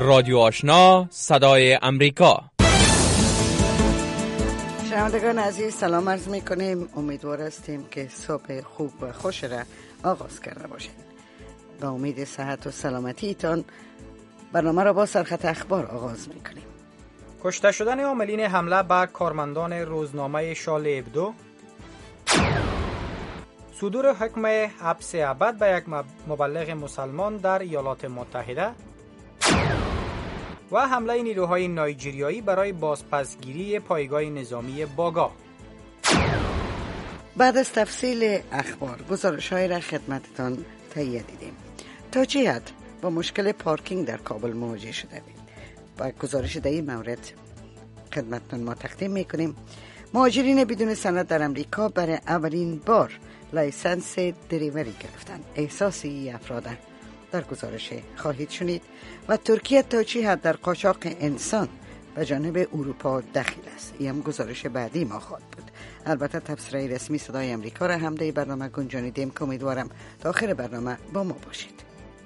رادیو آشنا صدای امریکا. شنوندگان عزیز سلام عرض میکنیم. امیدوار هستیم که صبح خوب و خوش را آغاز کرده باشید. با امید صحت و سلامتیتان برنامه را با سرخط اخبار آغاز میکنیم. کشته شدن عاملین حمله بر کارمندان روزنامه شارلی ابدو، صدور حکم حبس ابد به یک مبلغ مسلمان در ایالات متحده و حمله نیروهای نایجریایی برای بازپسگیری پایگاه نظامی باگا. بعد از تفصیل اخبار گزارش‌های را خدمتتان تهیه دیدیم. تا چه حد با مشکل پارکینگ در کابل مواجه شده اید؟ با گزارش در این مورد خدمتتان ما تقدیم میکنیم. مهاجرین بدون سند در امریکا برای اولین بار لایسنس دریوری گرفتند. احساسی افراد در گزارش خواهید شنید. و ترکیه تا چه حد در قاچاق انسان به جانب اروپا دخیل است. این هم گزارش بعدی ما خواهد بود. البته تفسیر رسمی صدای امریکا را هم در برنامه گنجانیدیم که امیدوارم تا آخر برنامه با ما باشید.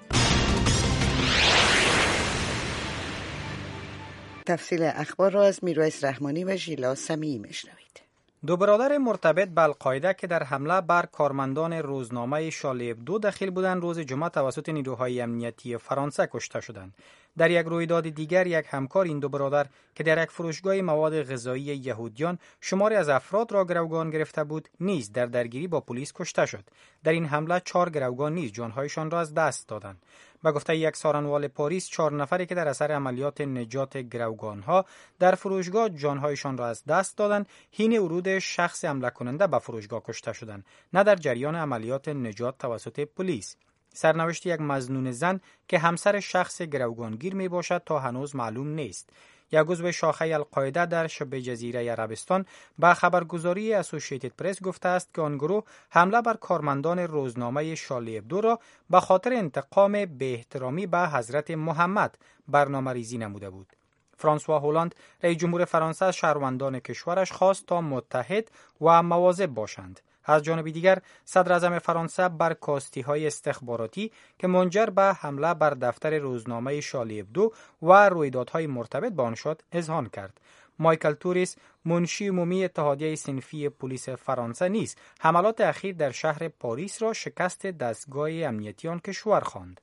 تفصیل اخبار را از میرویس رحمانی و ژیلا سمیعی میشنوید. دو برادر مرتبط به القاعده که در حمله بر کارمندان روزنامه شارلی ابدو دخیل بودند روز جمعه توسط نیروهای امنیتی فرانسه کشته شدند. در یک رویداد دیگر یک همکار این دو برادر که در یک فروشگاه مواد غذایی یهودیان شماری از افراد را گروگان گرفته بود نیز در درگیری با پلیس کشته شد. در این حمله 4 گروگان نیز جانهایشان را از دست دادند. به گفته یک سارنوال پاریس 4 نفری که در اثر عملیات نجات گروگانها در فروشگاه جانهایشان را از دست دادند حین ورود شخص حمله کننده به فروشگاه کشته شدند، نه در جریان عملیات نجات توسط پلیس. سرنوشت یک مظنون زن که همسر شخص گروگانگیر می باشد تا هنوز معلوم نیست. یک عضو شاخه القاعده در شبه جزیره عربستان به خبرگزاری اسوسییتد پرس گفته است که آن گروه حمله بر کارمندان روزنامه شارلی ابدو را به خاطر انتقام به احترامی به حضرت محمد برنامه‌ریزی نموده بود. فرانسوا هولند رئیس جمهور فرانسه از شهروندان کشورش خواست تا متحد و مواظب باشند. از جانب دیگر صدر اعظم فرانسه بر کاستی‌های استخباراتی که منجر به حمله بر دفتر روزنامه شارلی ابدو و رویدادهای مرتبط با آن شد اذعان کرد. مایکل توریس منشی عمومی اتحادیه صنفی پلیس فرانسه نیز حملات اخیر در شهر پاریس را شکست دستگاه امنیتی آن کشور خواند.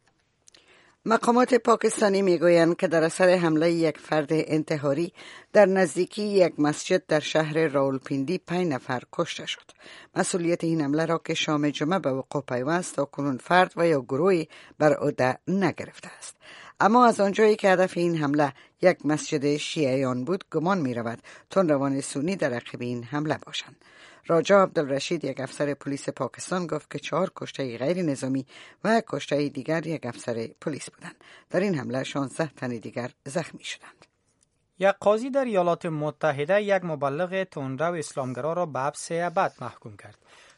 مقامات پاکستانی میگویند که در اثر حمله یک فرد انتحاری در نزدیکی یک مسجد در شهر راولپیندی 5 نفر کشته شد. مسئولیت این حمله را که شام جمعه به وقوع پیوست تا کنون فرد و یا گروهی بر عهده نگرفته است. اما از آنجایی که هدف این حمله یک مسجد شیعیان بود گمان می رود تندروان سنی در عقب این حمله باشند. راجا عبدالرشید یک افسر پلیس پاکستان گفت که 4 کشته غیر نظامی و کشته دیگر یک افسر پلیس بودند. در این حمله 16 تن دیگر زخمی شدند. یک قاضی در ایالات متحده یک مبلغ تندرو اسلامگرا را به حبس ابد محکوم کرد.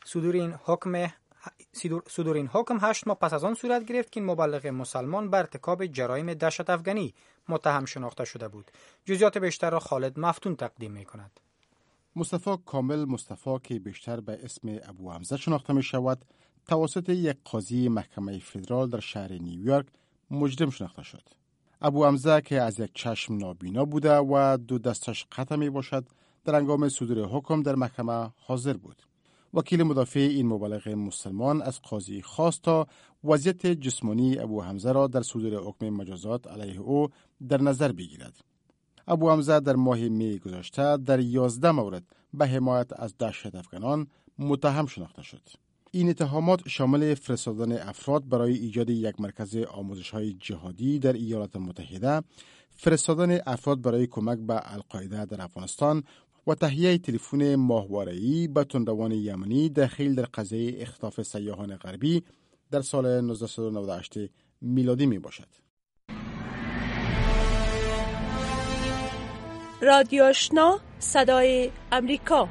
صدور این حکم 8 ماه پس از آن صورت گرفت که این مبلغ مسلمان بر ارتکاب جرایم دهشت افغانی متهم شناخته شده بود. جزئیات بیشتر را خالد مفتون تقدیم می‌کند. مصطفی کامل مصطفی که بیشتر به اسم ابو حمزه شناخته می شود توسط یک قاضی محکمه فدرال در شهر نیویورک مجرم شناخته شد. ابو حمزه که از یک چشم نابینا بوده و 2 دستش قطع می باشد در هنگام صدور حکم در محکمه حاضر بود. وکیل مدافع این مبلغ مسلمان از قاضی خواست تا وضعیت جسمانی ابو حمزه را در صدور حکم مجازات علیه او در نظر بگیرد. ابو حمزه در ماه می گذشته در 11 مورد به حمایت از دهشت افغانان متهم شناخته شد. این اتهامات شامل فرستادن افراد برای ایجاد یک مرکز آموزش‌های جهادی در ایالات متحده، فرستادن افراد برای کمک به القاعده در افغانستان و تهیه تلفن ماهواره‌ای به تندروان یمنی دخیل در قضیه اختطاف سیاحان غربی در سال 1998 میلادی می باشد. رادیو آشنا صدای امریکا.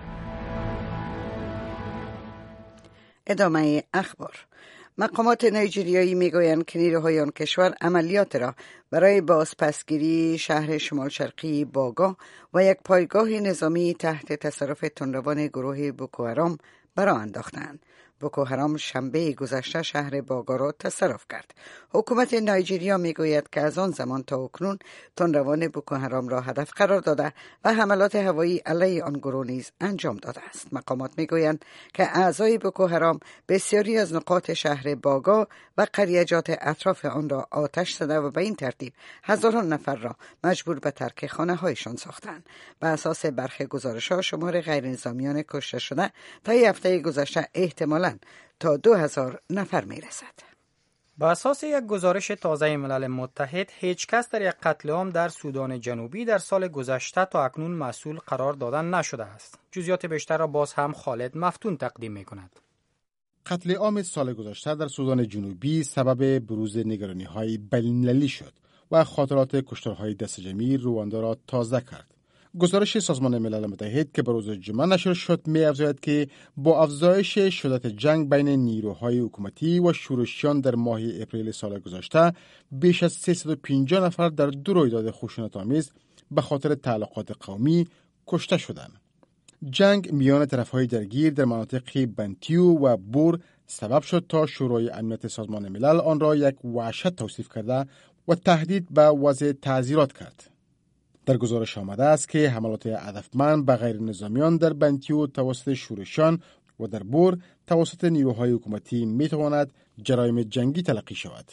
ادامه اخبار. مقامات نایجریایی میگویند که نیروهای آن کشور عملیات را برای بازپسگیری شهر شمال شرقی باگا و یک پایگاه نظامی تحت تصرف تندروان گروه بوکو حرام برآ انداختند. بوکو حرام شنبه گذشته شهر باگا را تصرف کرد. حکومت نایجریا میگوید که از آن زمان تا اکنون تندروان بوکو حرام را هدف قرار داده و حملات هوایی علیه آن گروه نیز انجام داده است. مقامات میگویند که اعضای بوکو حرام بسیاری از نقاط شهر باگا و قریجات اطراف آن را آتش زده و به این ترتیب هزاران نفر را مجبور به ترک خانه هایشان ساختند. به اساس برخی گزارش‌ها شمار غیر نظامیان کشته شده تا هفته گذشته احتمالاً تا 2000 نفر میرسد. با اساس یک گزارش تازه ملل متحد، هیچ کس در یک قتل عام در سودان جنوبی در سال گذشته تا اکنون مسئول قرار دادن نشده است. جزئیات بیشتر را باز هم خالد مفتون تقدیم می‌کند. قتل عام سال گذشته در سودان جنوبی سبب بروز نگرانی‌های بین‌المللی شد و خاطرات کشتارهای دست جمعی رواندا را تازه کرد. گزارش سازمان ملل متحد که به روز جمعه نشر شد می‌افزاید که با افزایش شدت جنگ بین نیروهای حکومتی و شورشیان در ماه اپریل سال گذشته بیش از 350 نفر در دو رویداد خشونت‌آمیز به خاطر تعلقات قومی کشته شدند. جنگ میان طرف‌های درگیر در مناطق بنتیو و بور سبب شد تا شورای امنیت سازمان ملل آن را یک وحشت توصیف کرده و تهدید به وضع تعزیرات کرد. در گزارش آمده است که حملات هدفمند به غیر نظامیان در بنتیو توسط شورشیان و در بور توسط نیروهای حکومتی میتواند جرایم جنگی تلقی شود.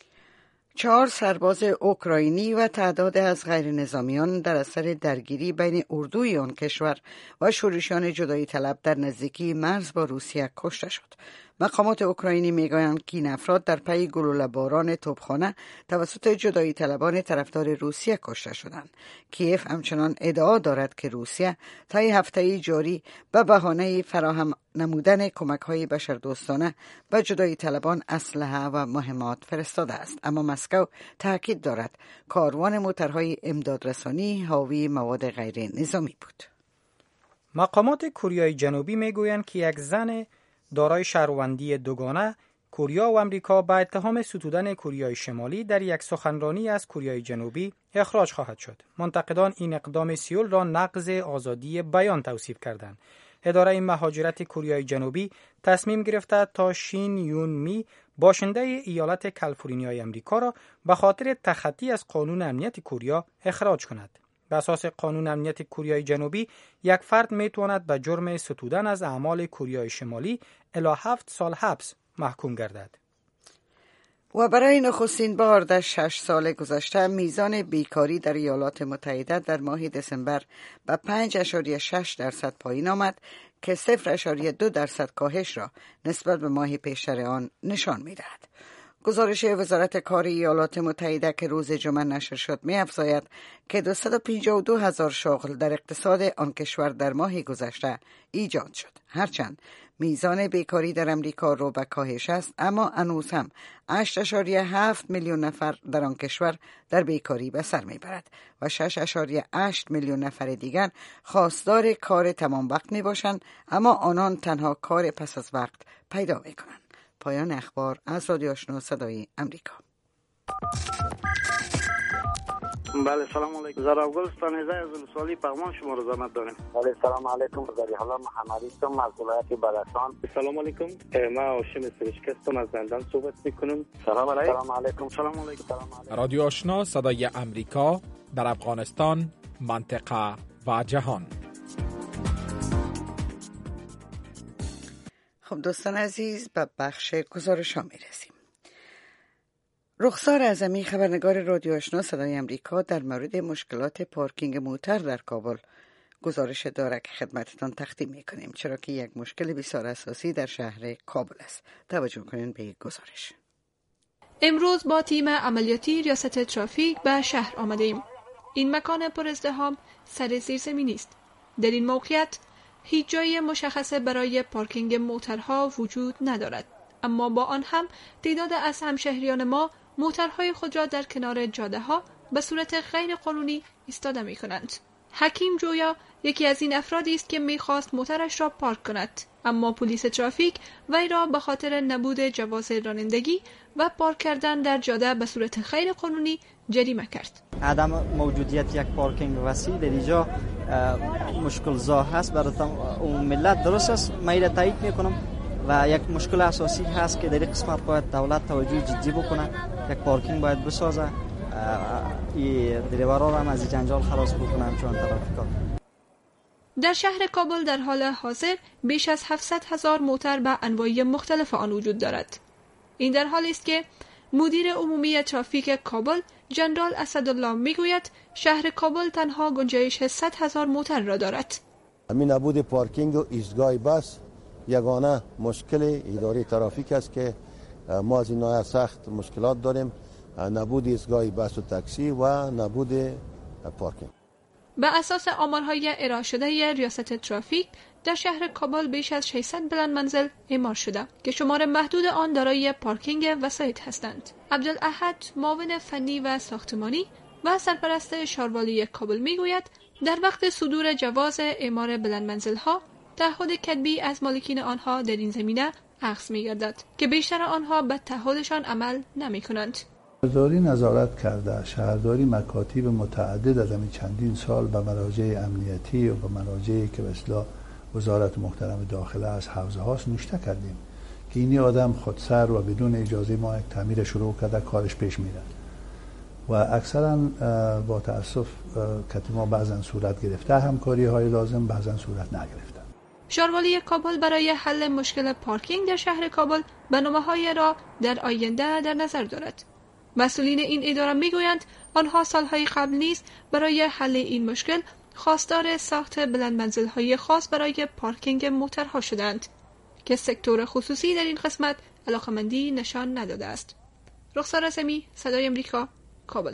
4 سرباز اوکراینی و تعداد از غیر نظامیان در اثر درگیری بین اردوی آن کشور و شورشیان جدایی طلب در نزدیکی مرز با روسیه کشته شد. مقامات اوکراینی میگویند که این افراد در پی گلوله باران توپخانه توسط جدایی طلبان طرفدار روسیه کشته شدند. کیف همچنان ادعا دارد که روسیه طی هفته جاری به بهانه فراهم نمودن کمک‌های بشردوستانه به جدایی طلبان اسلحه و مهمات فرستاده است، اما مسکو تاکید دارد کاروان موترهای امدادرسانی حاوی مواد غیر نظامی بود. مقامات کوریای جنوبی میگویند که یک زن دارای شهروندی دوگانه کوریا و آمریکا به اتهام ستودن کوریای شمالی در یک سخنرانی از کوریای جنوبی اخراج خواهد شد. منتقدان این اقدام سئول را نقض آزادی بیان توصیف کردند. اداره مهاجرت کوریای جنوبی تصمیم گرفته تا شین یون می باشنده ایالت کالیفرنیای آمریکا را به خاطر تخطی از قانون امنیت کوریا اخراج کند. به اساس قانون امنیت کوریای جنوبی، یک فرد میتواند به جرم ستودن از اعمال کوریای شمالی الی 7 سال حبس محکوم گردد. و برای نخستین بار در 6 سال گذشته میزان بیکاری در ایالات متحده در ماه دسامبر به 5.6% پایین آمد که 0.2% کاهش را نسبت به ماه پیشتر آن نشان می‌دهد. گزارش وزارت کار ایالات متحده که روز جمعه نشر شد می‌افزاید که 252,000 شغل در اقتصاد آن کشور در ماه گذشته ایجاد شد. هرچند میزان بیکاری در امریکا رو به کاهش است، اما هنوز هم 8.7 میلیون نفر در آن کشور در بیکاری به سر میبرد و 6.8 میلیون نفر دیگر خواستار کار تمام وقت میباشند، اما آنان تنها کار پس از وقت پیدا میکنند. پایان اخبار از رادیو آشنا صدای امریکا. بله سلام علیکم. زار افغانستان از سوالی پیغام شما رو زحمت داریم. بله سلام علیکم. زاری حالا محمدی هستم از ولایت بلخان. سلام علیکم. ما هاشم سرشک هستم از زندان صحبت میکنم. سلام علیکم. سلام علیکم. رادیو آشنا صدای امریکا در افغانستان، منطقه و جهان. خب دوستان عزیز، به بخش گزارش ها میرسیم. رخسار اعظمی خبرنگار رادیو آشنا صدای امریکا در مورد مشکلات پارکینگ موتر در کابل گزارش داره که خدمتتان تقدیم میکنیم، چرا که یک مشکل بسیار اساسی در شهر کابل است. توجه کنین به یک گزارش. امروز با تیم عملیاتی ریاست ترافیک به شهر آمدیم. این مکان پر ازدحام سر زیرزمینی است. در این موقعیت هیچ جای مشخصه برای پارکینگ موترها وجود ندارد، اما با آن هم تعداد از همشهریان ما موترهای خود را در کنار جاده ها به صورت غیر قانونی ایستاده می کنند. حکیم جویا یکی از این افرادی است که می‌خواست موترش را پارک کند، اما پلیس ترافیک وی را به خاطر نبود جواز رانندگی و پارک کردن در جاده به صورت غیر قانونی جریمه کرد. عدم موجودیت یک پارکینگ وسیع در اینجا مشکل زا هست برای اون ملت. درست است، من را تایید میکنم و و یک مشکل اساسی هست که در این قسمت باید دولت توجه جدی بکنه. یک پارکینگ باید بسازه، دریورها را هم از جنجال خلاص بکنن چون ترافیکا. در شهر کابل در حال حاضر بیش از 700,000 موتر به انواع مختلف آن وجود دارد. این در حالی است که مدیر عمومی ترافیک کابل جنرال اسدالله میگوید شهر کابل تنها گنجایش 100,000 موتر را دارد. همین نبود پارکینگ و ایستگاه بس یگانه مشکل اداره ترافیک است که ما از این سخت مشکلات داریم، نبود ایستگاه بس و تاکسی و نبود پارکینگ. به اساس آمارهای ارائه شده ریاست ترافیک در شهر کابل بیش از 600 بلند منزل اعمار شده که شمار محدود آن دارای پارکینگ وسایط هستند. عبدالاحد معاون فنی و ساختمانی و سرپرست شاروالی کابل میگوید در وقت صدور جواز اعمار بلند منزل‌ها تعهد کتبی از مالکین آنها در این زمینه اخذ می‌گردد که بیشتر آنها به تعهدشان عمل نمی‌کنند. شهرداری نظارت کرده، شهرداری مکاتب متعدد از همین چندین سال به مراجع امنیتی و به مراجعی که به اصطلاح وزارت محترم داخله از حوزه هاست نوشته کردیم که اینی آدم خودسر و بدون اجازه ما یک تعمیر شروع کرده کارش پیش میره و اکثرا با تأسف کتب ما بعضا صورت گرفته همکاری های لازم، بعضا صورت نگرفته. شاروالی کابل برای حل مشکل پارکینگ در شهر کابل برنامه‌های را در آینده در نظر دارد. مسئولین این اداره میگویند آنها سالهای قبل نیز برای حل این مشکل خواستار ساخت بلند منزل‌های خاص برای پارکینگ موترها شدند که سکتور خصوصی در این قسمت علاقمندی نشان نداده است. رخسار رسمی، صدای امریکا، کابل.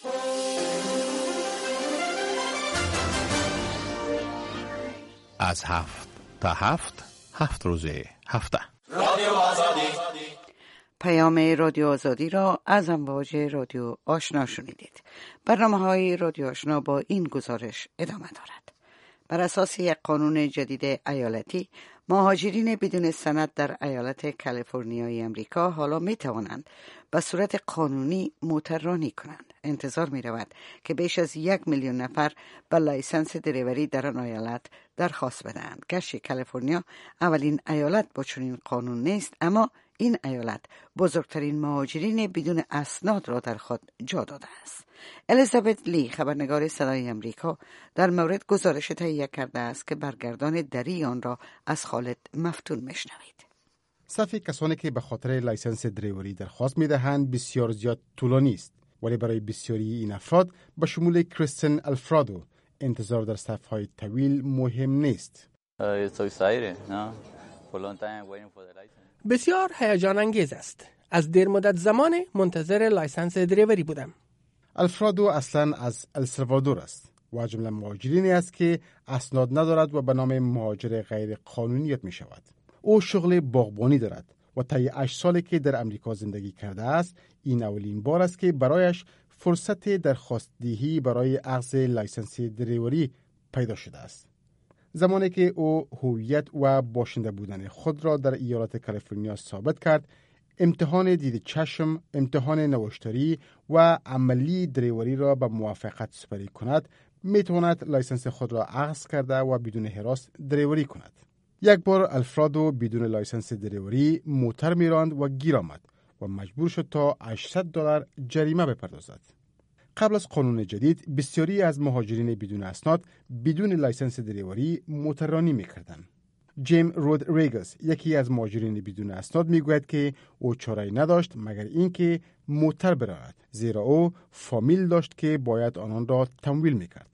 از 7 تا 7 روز هفته رادیو آزادی. پیام رادیو آزادی را از امواج رادیو آشنا شنیدید. برنامه‌های رادیو آشنا با این گزارش ادامه دارد. بر اساس یک قانون جدید ایالتی، مهاجرین بدون سند در ایالت کالیفرنیای امریکا حالا می توانند به صورت قانونی موتررانی کنند. انتظار می رود که بیش از 1,000,000 نفر به لایسنس دریوری در آن ایالت درخواست بدهند. گرچه کالیفرنیا اولین ایالت با چنین قانون نیست، اما این ایالت بزرگترین مهاجرین بدون اسناد را در خود جا داده است. الیزابت لی، خبرنگار صدای امریکا، در مورد گزارش تهیه کرده است که برگردان دری آن را از خالد مفتون میشنوید. صف کسانی که به خاطر لایسنس دریوری درخواست میدهند بسیار زیاد طولانی است، ولی برای بسیاری این افراد به شمول کریستین الفرادو انتظار در صف‌های طویل مهم نیست. بسیار هیجان انگیز است. از دیر مدت زمان منتظر لایسنس دریوری بودم. الفرادو اصلا از السالوادور است و جمله مهاجرینی است که اسناد ندارد و به نام مهاجر غیر قانونی یاد می شود. او شغل باغبانی دارد و طی 8 سالی که در امریکا زندگی کرده است، این اولین بار است که برایش فرصت درخواست‌دهی برای اخذ لایسنس دریوری پیدا شده است. زمانی که او هویت و باشنده بودن خود را در ایالت کالیفرنیا ثابت کرد، امتحان دید چشم، امتحان نوشتاری و عملی دریوری را به موافقت سپری کند، میتواند لایسنس خود را اخذ کرده و بدون هراس دریوری کند. یک بار الفرادو بدون لایسنس دریوری موتر میراند و گیر آمد و مجبور شد تا $800 جریمه بپردازد. قبل از قانون جدید، بسیاری از مهاجرین بدون اسناد بدون لایسنس دریوری موتررانی میکردند. جیم رودریگز، یکی از مهاجرین بدون اسناد، میگوید که او چاره‌ای نداشت مگر اینکه موتر براند، زیرا او فامیل داشت که باید آنان را تمویل میکرد.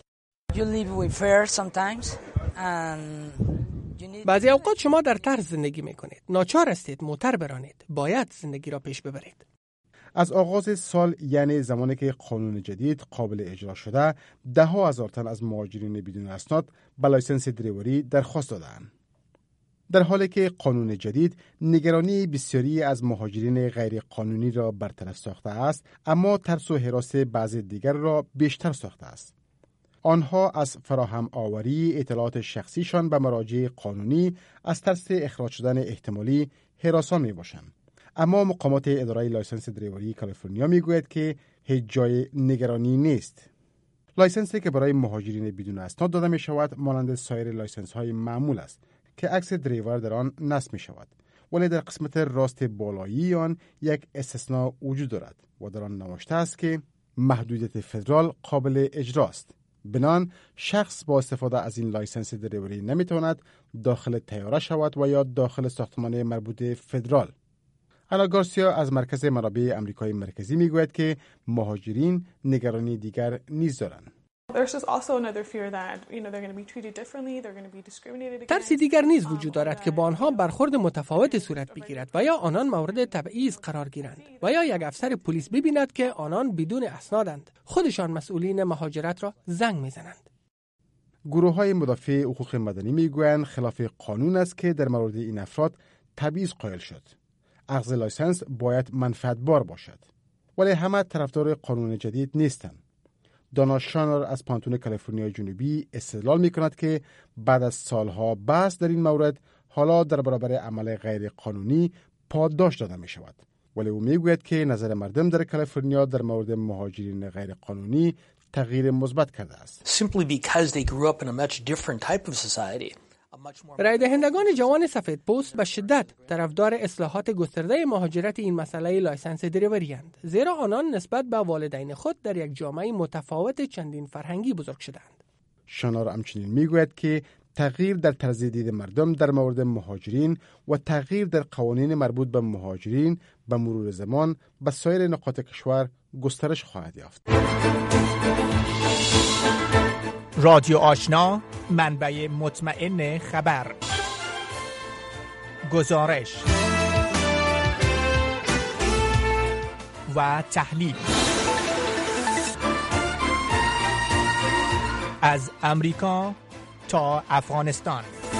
بعضی اوقات شما در طرز زندگی میکنید، ناچار هستید موتر برانید، باید زندگی را پیش ببرید. از آغاز سال، یعنی زمانی که قانون جدید قابل اجرا شده، 10,000 تن از مهاجرین بدون اسناد به لایسنس دریوری درخواست دادند. در حالی که قانون جدید نگرانی بسیاری از مهاجرین غیر قانونی را برطرف ساخته است، اما ترس و هراس بعضی دیگر را بیشتر ساخته است. آنها از فراهم آوری اطلاعات شخصیشان به مراجع قانونی از ترس اخراج شدن احتمالی هراسان می باشند. اما مقامات اداره لایسنس دریوری کالیفرنیا می گوید که هیچ جای نگرانی نیست. لایسنسی که برای مهاجرین بدون اسناد داده می شود مانند سایر لایسنس های معمول است که عکس دریور در آن نصب می شود ولی در قسمت راست بالایی آن یک استثناء وجود دارد و در آن نوشته است که محدودیت فدرال قابل اجراست. بنان شخص با استفاده از این لایسنس دریوری نمیتواند داخل طیاره شود و یا داخل ساختمان مربوط فدرال. انا گارسیا از مرکز منابع آمریکای مرکزی میگوید که مهاجرین نگرانی دیگر نیز دارند. ترس دیگر نیز وجود دارد که با آنها برخورد متفاوت صورت بگیرد و یا آنان مورد تبعیض قرار گیرند و یا یک افسر پلیس ببیند که آنان بدون اسنادند، خودشان مسئولین مهاجرت را زنگ میزنند. گروه‌های مدافع حقوق مدنی میگویند خلاف قانون است که در مورد این افراد تبعیض قائل شد. اخذ لایسنس باید منفعت بار باشد، ولی همه طرفدار قانون جدید نیستند. دانا شانر از پانتون کالیفرنیا جنوبی استدلال می کند که بعد از سالها بحث در این مورد حالا در برابر عمل غیر قانونی پاداش داده می شود. ولی او می گوید که نظر مردم در کالیفرنیا در مورد مهاجرین غیر قانونی تغییر مثبت کرده است. رای دهندگان جوان سفید پوست به شدت طرفدار اصلاحات گسترده مهاجرت این مسئله لایسنس دریوری اند، زیرا آنان نسبت به والدین خود در یک جامعه متفاوت چندین فرهنگی بزرگ شدند. شانار همچنین میگوید که تغییر در طرز دید مردم در مورد مهاجرین و تغییر در قوانین مربوط به مهاجرین به مرور زمان به سایر نقاط کشور گسترش خواهد یافت. رادیو آشنا، منبع مطمئن خبر، گزارش و تحلیل از امریکا تا افغانستان.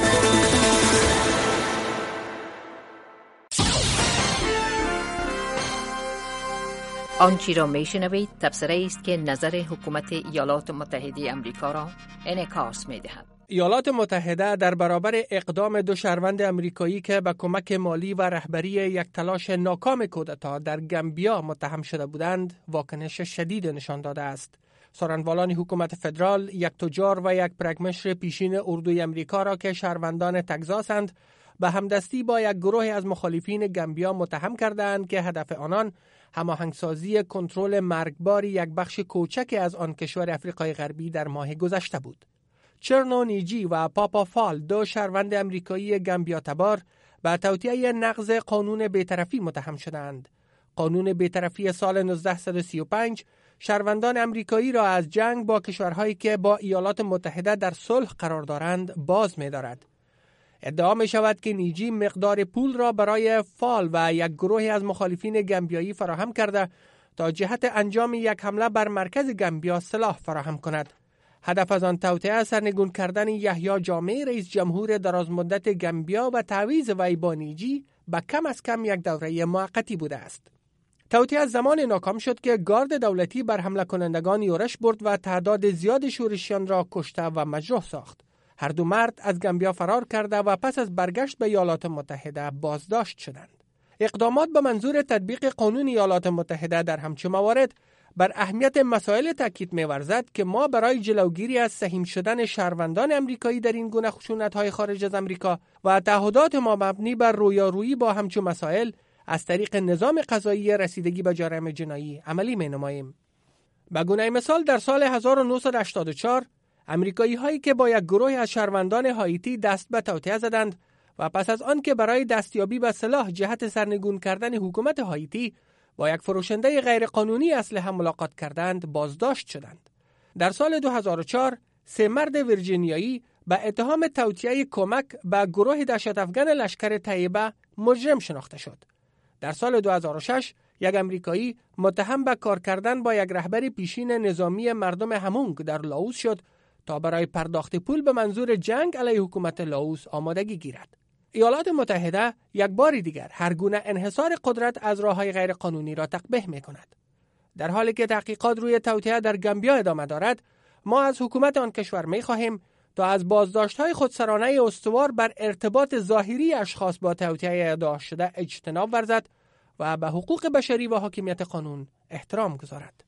آنچه را میشنوید تبصره است که نظر حکومت ایالات متحده آمریکا را انعکاس می‌دهد. ایالات متحده در برابر اقدام دو شهروند آمریکایی که به کمک مالی و رهبری یک تلاش ناکام کودتا در گامبیا متهم شده بودند، واکنش شدید نشان داده است. سخنرانان حکومت فدرال، یک تجار و یک پرگمشر پیشین اردوی آمریکا را که شهروندان تگزاسند، به همدستی با یک گروه از مخالفین گامبیا متهم کردند که هدف آنان هماهنگسازی کنترل مرگبار یک بخش کوچک از آن کشور افریقای غربی در ماه گذشته بود. چرنو نیجی و پاپا فال، دو شهروند آمریکایی گامبیا تبار، به توطئه نقض قانون بی‌طرفی متهم شدند. قانون بی‌طرفی سال 1935 شهروندان آمریکایی را از جنگ با کشورهایی که با ایالات متحده در صلح قرار دارند باز می‌دارد. ادعا می شود که نیجی مقدار پول را برای فال و یک گروه از مخالفین گامبیایی فراهم کرده تا جهت انجام یک حمله بر مرکز گامبیا سلاح فراهم کند. هدف از آن توطئه سرنگون کردن یحیی جامع رئیس جمهور درازمدت گامبیا و تعویض وی با نیجی به کم از کم یک دوره موقتی بوده است. توطئه زمان ناکام شد که گارد دولتی بر حمله کنندگان یورش برد و تعداد زیاد شورشیان را کشته و مجروح ساخت. هر دو مرد از گامبیا فرار کرده و پس از برگشت به ایالات متحده بازداشت شدند. اقدامات به منظور تطبیق قانون ایالات متحده در همچین موارد بر اهمیت مسائل تاکید می‌ورزد که ما برای جلوگیری از سهیم شدن شهروندان آمریکایی در این گونه خشونت‌های خارج از آمریکا و تعهدات ما مبنی بر رویارویی با همچین مسائل از طریق نظام قضایی رسیدگی به جرایم جنایی عملی می‌نماییم. به گونه مثال در سال 1984 امریکایی هایی که با یک گروه از شهروندان هایتی دست به توطئه زدند و پس از آن که برای دستیابی به سلاح جهت سرنگون کردن حکومت هایتی با یک فروشنده غیرقانونی اسلحه ملاقات کردند بازداشت شدند. در سال 2004 سه مرد ویرجینیایی به اتهام توطئه کمک به گروه دهشت افغان لشکر طیبه مجرم شناخته شد. در سال 2006 یک امریکایی متهم به کار کردن با یک رهبر پیشین نظامی مردم همونگ در لاوس شد تا برای پرداخت پول به منظور جنگ علیه حکومت لاوس آمادگی گیرد. ایالات متحده یک بار دیگر هر گونه انحصار قدرت از راه‌های غیرقانونی را تقبیح می‌کند. در حالی که تحقیقات روی توطئه در گامبیا ادامه دارد، ما از حکومت آن کشور می‌خواهیم تا از بازداشت‌های خودسرانه استوار بر ارتباط ظاهری اشخاص با توطئه ادعا شده اجتناب ورزد و به حقوق بشری و حاکمیت قانون احترام گذارد.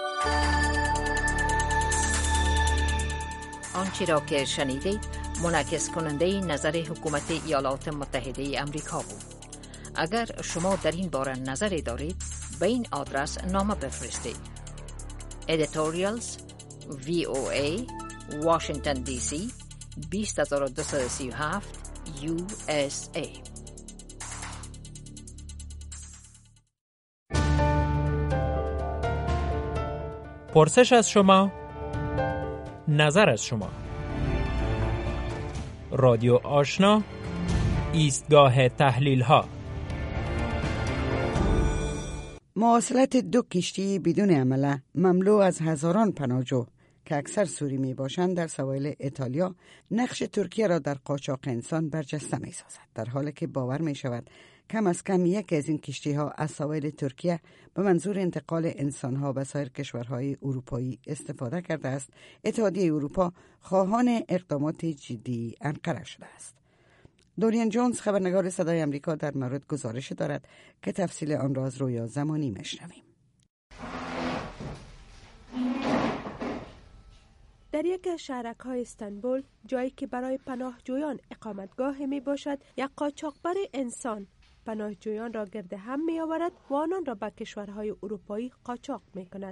آنچه را که شنیدید منعکس کننده نظر حکومت ایالات متحده آمریکا بود. اگر شما در این باره نظری دارید به این آدرس نامه بفرستید. Editorials VOA Washington DC 20237 USA. پرسش از شما، نظر از شما. رادیو آشنا، ایستگاه تحلیل ها. مواصلت 2 کشتی بدون عمله مملو از هزاران پناهجو که اکثر سوری می باشند در سواحل ایتالیا نقش ترکیه را در قاچاق انسان برجسته می سازد، در حالی که باور می شود کم از کم یک از این کشتی ها از سواحل ترکیه به منظور انتقال انسان ها به سایر کشورهای اروپایی استفاده کرده است. اتحادیه اروپا خواهان اقدامات جدی انقره شده است. دوریان جونز خبرنگار صدای آمریکا در مورد گزارش دارد که تفصیل آن را از رویا زمانی میشنویم. در یک از شهرک‌های استانبول، جایی که برای پناهجویان اقامتگاه می باشد، یک قاچاقبر انسان پناهجویان را گرد هم می آورد و آنان را به کشورهای اروپایی قاچاق می کند.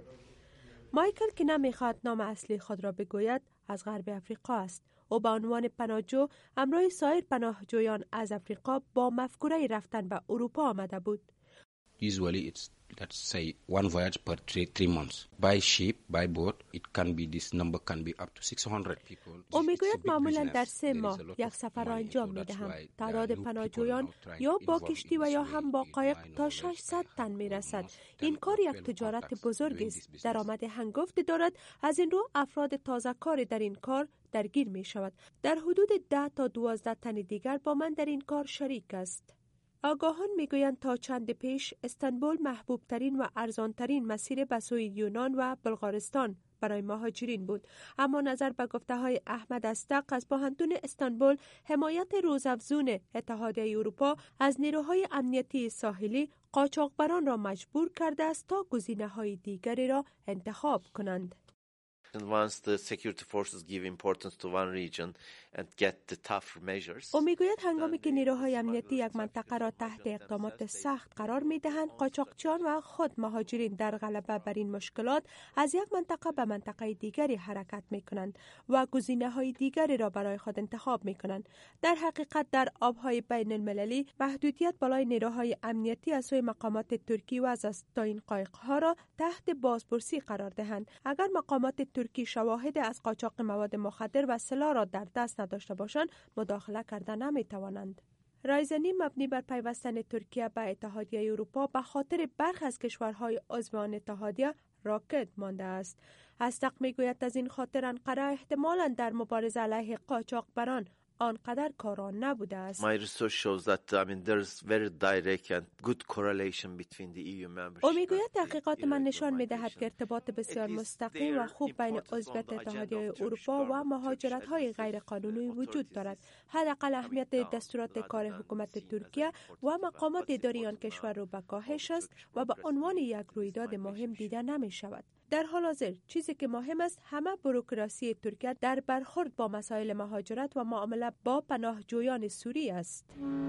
مایکل که نمیخواهد نام اصلی خود را بگوید از غرب افریقا است. او به عنوان پناهجو همراه سایر پناهجویان از افریقا با مفکوره رفتن به اروپا آمده بود. Usually it's, let's say, one voyage per 3 months. By ship, by boat, it can be, this number can be up to 600 people. او میگوید معمولا در 3 ماه یک سفر را انجام میدهم. تعداد پناهجویان یا با کشتی و یا هم با قایق تا 600 تن میرسد. این کار یک تجارت بزرگ است. درآمد هنگفت دارد. از این رو افراد تازه کار در این کار درگیر می شود. در حدود 10 تا 12 تن دیگر با من در این کار شریک است. آگاهان میگویند تا چند پیش استانبول محبوب ترین و ارزان ترین مسیر به سوی یونان و بلغارستان برای مهاجرین بود، اما نظر به گفته های احمد استق از پوهنتون استانبول، حمایت روزافزون اتحادیه اروپا از نیروهای امنیتی ساحلی قاچاقبران را مجبور کرده است تا گزینه‌های دیگری را انتخاب کنند. Once the security forces give importance to one region and get the tougher measures. او میگوید هنگامی که نیروهای امنیتی یک منطقه را تحت اقدامات سخت قرار میدهند، قاچاقچیان و خود مهاجرین در غلبه بر این مشکلات از یک منطقه به منطقه دیگری حرکت میکنند و گزینه‌های دیگری را برای خود انتخاب میکنند. در حقیقت در آبهای بین المللی محدودیت بالای نیروهای امنیتی از سوی مقامات ترکی وضع است تا این قایق‌ها را تحت بازپرسی قرار دهند. اگر مقامات ترکی شواهد از قاچاق مواد مخدر و سلاح را در دست نداشته باشند، مداخله کردن نمیتوانند. رایزنی مبنی بر پیوستن ترکیه به اتحادیه اروپا به خاطر برخی از کشورهای عضو آن اتحادیه راکد مانده است. استق میگوید از این خاطر انقره احتمالاً در مبارزه علیه قاچاقبران آنقدر کاران نبوده است. My research shows that there's very direct and good correlation between the EU membership. او میگوید تحقیقات من نشان میدهد که ارتباط بسیار مستقیم و خوب بین عضویت اتحادیه اروپا و مهاجرت‌های غیرقانونی وجود دارد. حداقل اهمیت دستورات کار حکومت ترکیه و مقامات اداری آن کشور را به کاهش است و به عنوان یک رویداد مهم دیده نمی شود. در حال حاضر چیزی که مهم است همه بوروکراسی ترکیه در برخورد با مسائل مهاجرت و معامله با پناهجویان سوری است.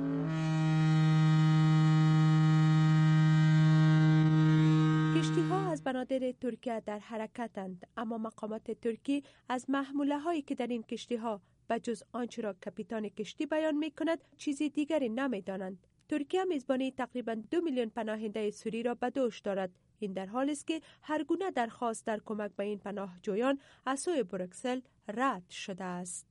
کشتی‌ها از بنادر ترکیه در حرکتند، اما مقامات ترکی از محموله هایی که در این کشتی‌ها به جز آنچه را کاپیتان کشتی بیان می‌کند چیزی دیگری نمی‌دانند. ترکیه میزبانی تقریباً 2 میلیون پناهنده سوری را به دوش دارد. این در حالی است که هر گونه درخواست در کمک به این پناهجویان از سوی بروکسل رد شده است.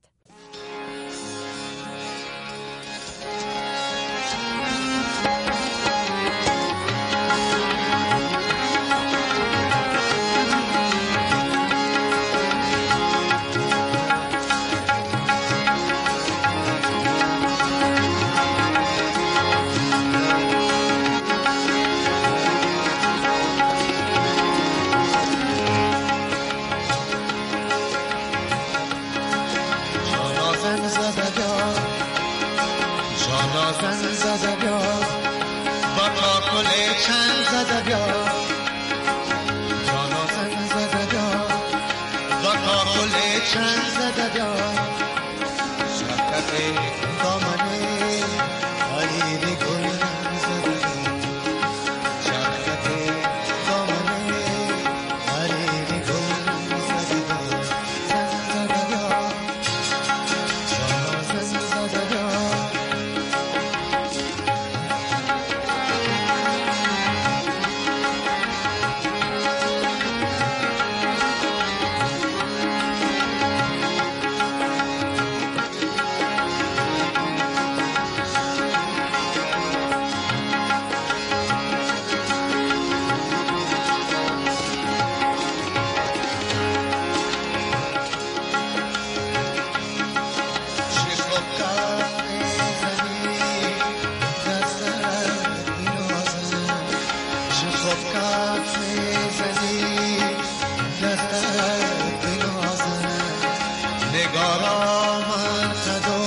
کف میزنی دستت بنازم نگارا من قدو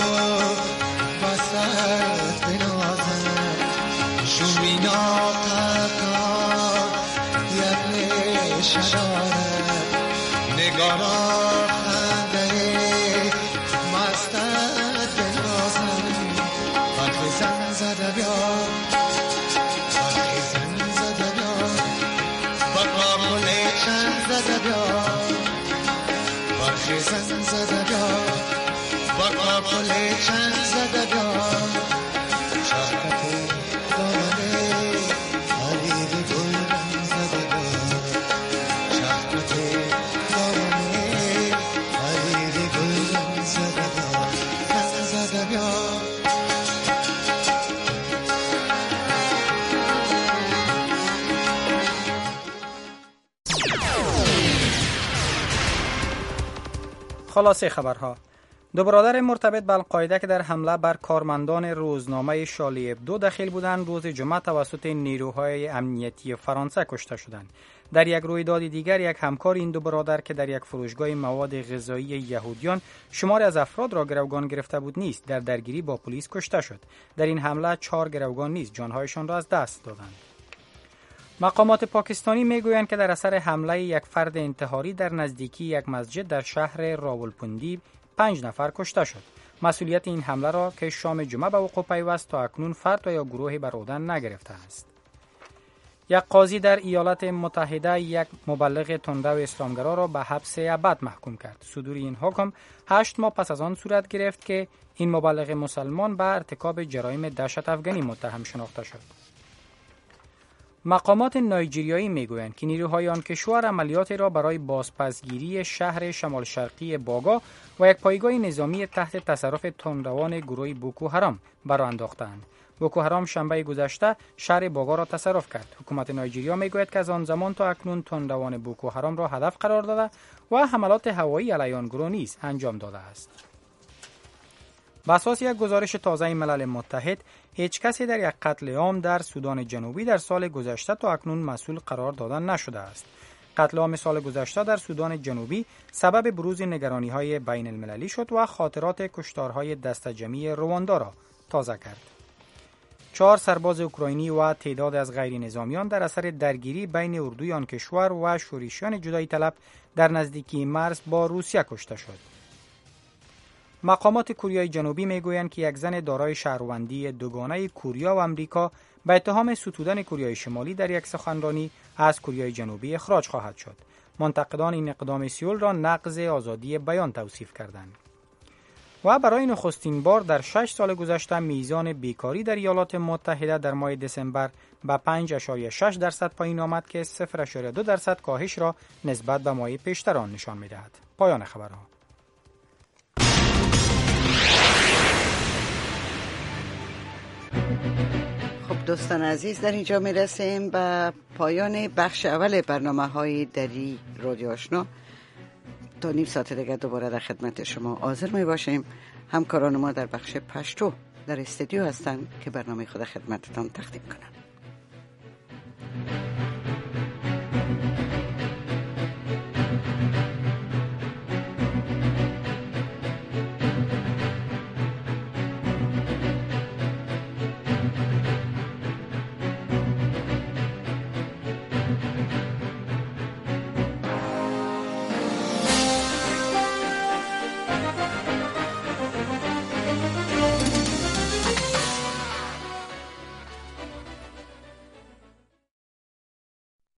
بستت بنازم شومینا تکار یک نشه دارد نگارا خنده مستت بنازم برخی زن زده بیا برخی زن زده بیا بقابل چند زده بیا برخی زن زده بیا بقابل چند زده بیا شهرت دامنه حریر گل زده بیا شهرت دامنه حریر گل زده بیا زن زده بیا خلاصه خبرها. دو برادر مرتبط به القاعده که در حمله بر کارمندان روزنامه شارلی ابدو دخیل بودند روز جمعه توسط نیروهای امنیتی فرانسه کشته شدند. در یک رویداد دیگر یک همکار این دو برادر که در یک فروشگاه مواد غذایی یهودیان شماری از افراد را گروگان گرفته بود نیز در درگیری با پلیس کشته شد. در این حمله 4 گروگان نیز جانهایشان را از دست دادند. مقامات پاکستانی میگویند که در اثر حمله یک فرد انتحاری در نزدیکی یک مسجد در شهر راولپندی 5 نفر کشته شد. مسئولیت این حمله را که شام جمعه به وقوع پیوست تا اکنون فرد و یا گروهی بر عهده نگرفته است. یک قاضی در ایالات متحده یک مبلغ تندرو اسلامگرا را به حبس ابد محکوم کرد. صدور این حکم 8 ماه پس از آن صورت گرفت که این مبلغ مسلمان به ارتکاب جرایم دهشت افغانی متهم شناخته شد. مقامات نایجریایی میگویند که نیروهای آن کشور عملیاتی را برای بازپسگیری شهر شمال شرقی باگا و یک پایگاه نظامی تحت تصرف تندروان گروه بوکو حرام برآ انداختند. بوکو حرام شنبه گذشته شهر باگا را تصرف کرد. حکومت نایجریا میگوید که از آن زمان تا اکنون تندروان بوکو حرام را هدف قرار داده و حملات هوایی علیه آن گروه نیز انجام داده است. بر اساس یک گزارش تازه ملل متحد، هیچ کسی در یک قتل عام در سودان جنوبی در سال گذشته تا اکنون مسئول قرار داده نشده است. قتل عام سال گذشته در سودان جنوبی سبب بروز نگرانی‌های بین المللی شد و خاطرات کشتارهای دسته جمعی رواندا را تازه کرد. 4 سرباز اوکراینی و تعداد از غیر نظامیان در اثر درگیری بین اردوی آن کشور و شورشیان جدایی طلب در نزدیکی مرز با روسیه کشته شد. مقامات کوریای جنوبی میگویند که یک زن دارای شهروندی دوگانه کوریا و آمریکا به اتهام ستودن کوریای شمالی در یک سخنرانی از کوریای جنوبی اخراج خواهد شد. منتقدان این اقدام سئول را نقض آزادی بیان توصیف کردند. و برای نخستین بار در 6 سال گذشته میزان بیکاری در ایالات متحده در ماه دسامبر به 5.6% پایین آمد که 0.2% کاهش را نسبت به ماه پیشتر آن نشان می‌دهد. پایان خبرها. خب دوستان عزیز، در اینجا می رسیم به پایان بخش اول برنامه‌های دری رادیو آشنا. تا نیم ساعت دیگر دوباره در خدمت شما حاضر می باشیم. همکاران ما در بخش پشتو در استودیو هستند که برنامه خود خدمتتان تقدیم کنند.